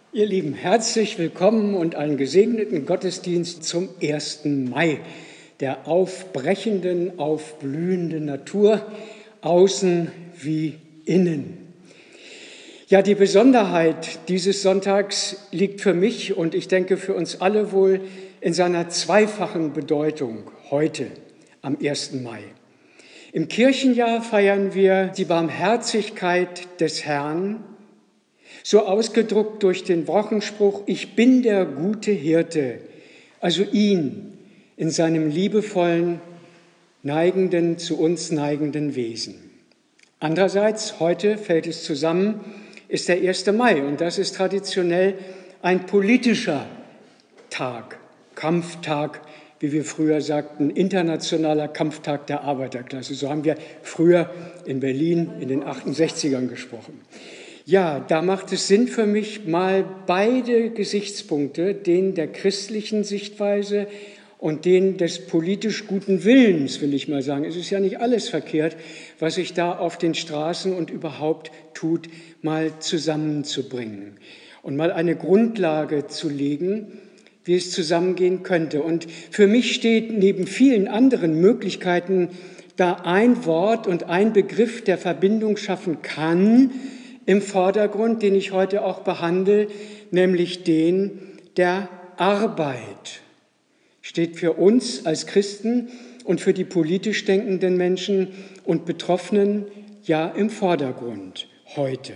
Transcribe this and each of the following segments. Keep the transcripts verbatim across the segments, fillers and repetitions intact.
Ihr Lieben, herzlich willkommen und einen gesegneten Gottesdienst zum ersten Mai, der aufbrechenden, aufblühenden Natur, außen wie innen. Ja, die Besonderheit dieses Sonntags liegt für mich und ich denke für uns alle wohl in seiner zweifachen Bedeutung heute am ersten Mai. Im Kirchenjahr feiern wir die Barmherzigkeit des Herrn, so ausgedruckt durch den Wochenspruch, ich bin der gute Hirte, also ihn in seinem liebevollen, neigenden, zu uns neigenden Wesen. Andererseits, heute fällt es zusammen, ist der erste Mai und das ist traditionell ein politischer Tag, Kampftag, wie wir früher sagten, internationaler Kampftag der Arbeiterklasse. So haben wir früher in Berlin in den achtundsechzigern gesprochen. Ja, da macht es Sinn für mich, mal beide Gesichtspunkte, den der christlichen Sichtweise und den des politisch guten Willens, will ich mal sagen. Es ist ja nicht alles verkehrt, was sich da auf den Straßen und überhaupt tut, mal zusammenzubringen und mal eine Grundlage zu legen, wie es zusammengehen könnte. Und für mich steht neben vielen anderen Möglichkeiten da ein Wort und ein Begriff, der Verbindung schaffen kann, im Vordergrund, den ich heute auch behandle, nämlich den der Arbeit. Steht für uns als Christen und für die politisch denkenden Menschen und Betroffenen ja im Vordergrund heute.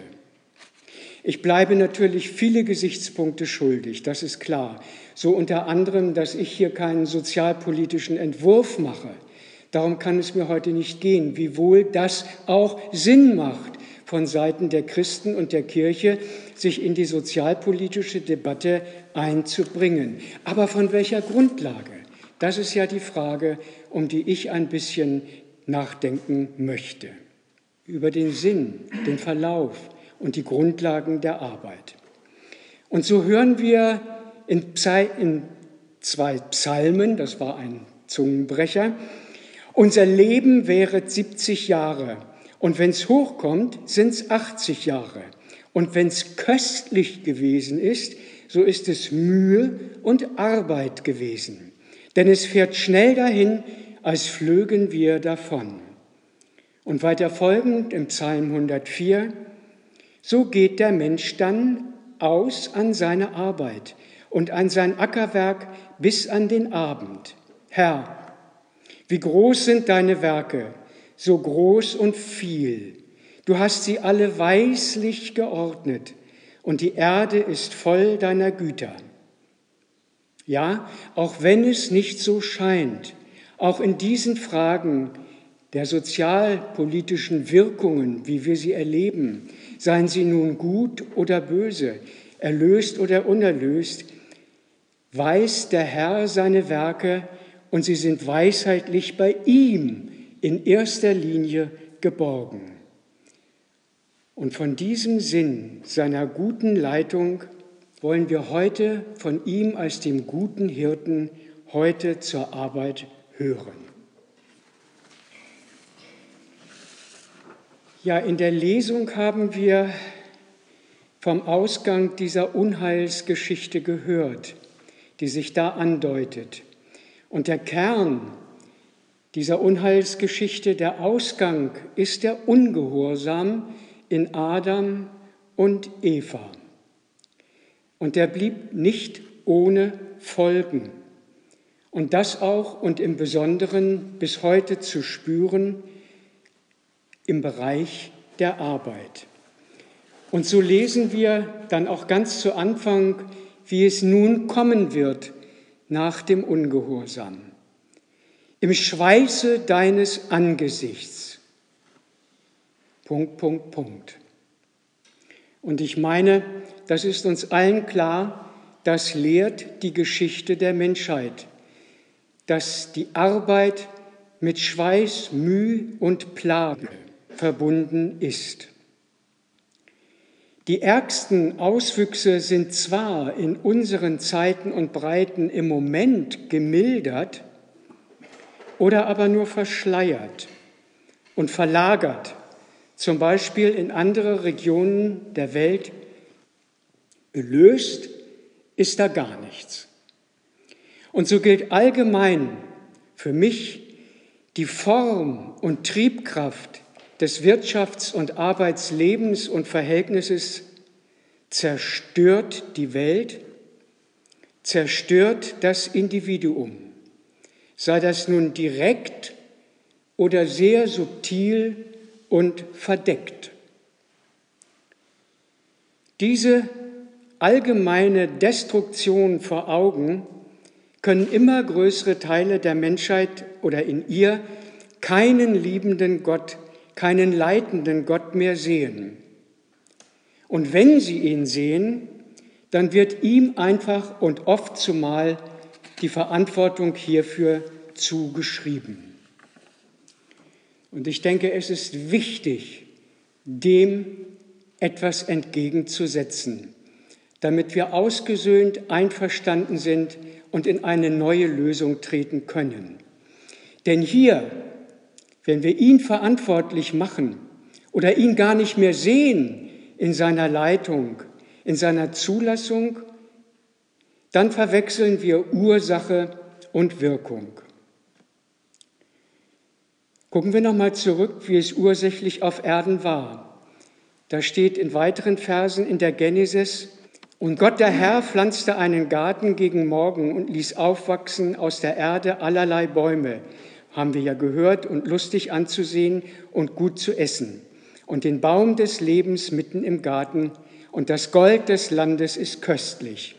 Ich bleibe natürlich viele Gesichtspunkte schuldig, das ist klar. So unter anderem, dass ich hier keinen sozialpolitischen Entwurf mache. Darum kann es mir heute nicht gehen, wiewohl das auch Sinn macht, von Seiten der Christen und der Kirche, sich in die sozialpolitische Debatte einzubringen. Aber von welcher Grundlage? Das ist ja die Frage, um die ich ein bisschen nachdenken möchte. Über den Sinn, den Verlauf und die Grundlagen der Arbeit. Und so hören wir in, Psa- in zwei Psalmen, das war ein Zungenbrecher, unser Leben währet siebzig Jahre. Und wenn es hochkommt, sind es achtzig Jahre. Und wenn es köstlich gewesen ist, so ist es Mühe und Arbeit gewesen. Denn es fährt schnell dahin, als flögen wir davon. Und weiter folgend im Psalm hundertvier, so geht der Mensch dann aus an seine Arbeit und an sein Ackerwerk bis an den Abend. Herr, wie groß sind deine Werke, so groß und viel. Du hast sie alle weislich geordnet und die Erde ist voll deiner Güter. Ja, auch wenn es nicht so scheint, auch in diesen Fragen der sozialpolitischen Wirkungen, wie wir sie erleben, seien sie nun gut oder böse, erlöst oder unerlöst, weiß der Herr seine Werke und sie sind weisheitlich bei ihm in erster Linie geborgen. Und von diesem Sinn seiner guten Leitung wollen wir heute von ihm als dem guten Hirten heute zur Arbeit hören. Ja, in der Lesung haben wir vom Ausgang dieser Unheilsgeschichte gehört, die sich da andeutet. Und der Kern dieser Unheilsgeschichte, der Ausgang, ist der Ungehorsam in Adam und Eva. Und der blieb nicht ohne Folgen. Und das auch und im Besonderen bis heute zu spüren im Bereich der Arbeit. Und so lesen wir dann auch ganz zu Anfang, wie es nun kommen wird nach dem Ungehorsam. Im Schweiße deines Angesichts. Punkt, Punkt, Punkt. Und ich meine, das ist uns allen klar, das lehrt die Geschichte der Menschheit, dass die Arbeit mit Schweiß, Mühe und Plage verbunden ist. Die ärgsten Auswüchse sind zwar in unseren Zeiten und Breiten im Moment gemildert, oder aber nur verschleiert und verlagert, zum Beispiel in andere Regionen der Welt, Gelöst ist da gar nichts. Und so gilt allgemein für mich die Form und Triebkraft des Wirtschafts- und Arbeitslebens und Verhältnisses zerstört die Welt, zerstört das Individuum, sei das nun direkt oder sehr subtil und verdeckt. Diese allgemeine Destruktion vor Augen können immer größere Teile der Menschheit oder in ihr keinen liebenden Gott, keinen leitenden Gott mehr sehen. Und wenn sie ihn sehen, dann wird ihm einfach und oft zumal die Verantwortung hierfür zugeschrieben. Und ich denke, es ist wichtig, dem etwas entgegenzusetzen, damit wir ausgesöhnt einverstanden sind und in eine neue Lösung treten können. Denn hier, wenn wir ihn verantwortlich machen oder ihn gar nicht mehr sehen in seiner Leitung, in seiner Zulassung, dann verwechseln wir Ursache und Wirkung. Gucken wir nochmal zurück, wie es ursächlich auf Erden war. Da steht in weiteren Versen in der Genesis: Und Gott der Herr pflanzte einen Garten gegen Morgen und ließ aufwachsen aus der Erde allerlei Bäume, haben wir ja gehört, und lustig anzusehen und gut zu essen. Und den Baum des Lebens mitten im Garten, und das Gold des Landes ist köstlich.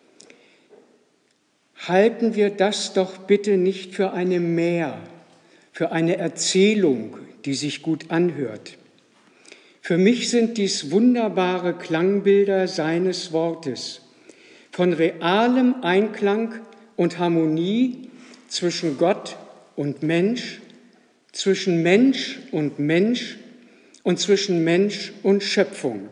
Halten wir das doch bitte nicht für eine Mär, für eine Erzählung, die sich gut anhört. Für mich sind dies wunderbare Klangbilder seines Wortes, von realem Einklang und Harmonie zwischen Gott und Mensch, zwischen Mensch und Mensch und zwischen Mensch und Schöpfung.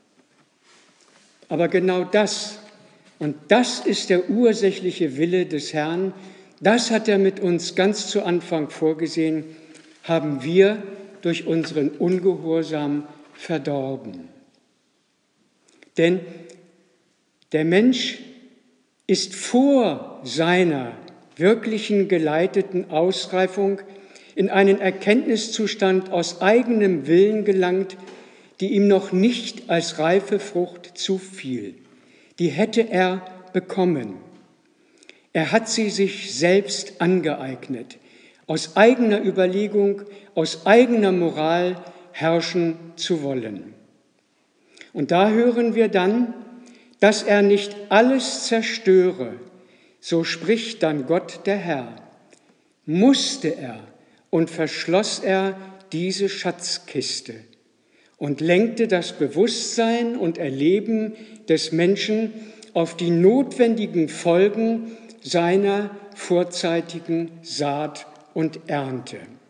Aber genau das, und das ist der ursächliche Wille des Herrn, das hat er mit uns ganz zu Anfang vorgesehen, haben wir durch unseren Ungehorsam verdorben. Denn der Mensch ist vor seiner wirklichen geleiteten Ausreifung in einen Erkenntniszustand aus eigenem Willen gelangt, die ihm noch nicht als reife Frucht zufiel. Die hätte er bekommen. Er hat sie sich selbst angeeignet, aus eigener Überlegung, aus eigener Moral herrschen zu wollen. Und da hören wir dann, dass er nicht alles zerstöre, so spricht dann Gott der Herr, musste er und verschloss er diese Schatzkiste und lenkte das Bewusstsein und Erleben des Menschen auf die notwendigen Folgen seiner vorzeitigen Saat und Ernte.